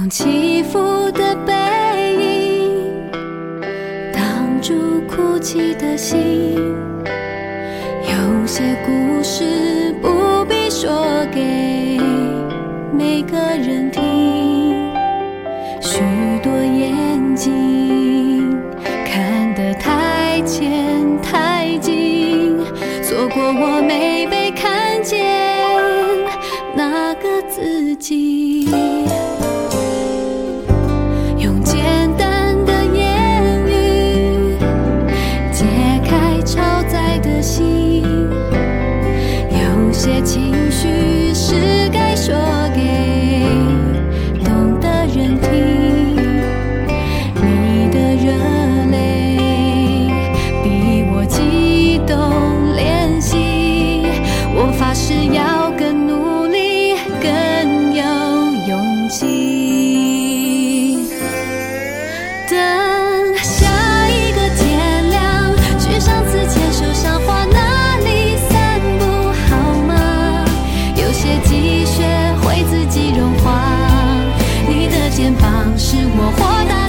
用起伏的背影挡住哭泣的心。有些故事不必说给每个人听，许多眼睛看得太浅太近，错过我没被看见那个自己。用简单的言语解开超载的心，有些情绪是该说给懂的人听。你的热泪比我激动练习，我发誓要更努力更有勇气。等下一个天亮，去上次牵手赏花那里散步好吗？有些积雪会自己融化，你的肩膀是我豁达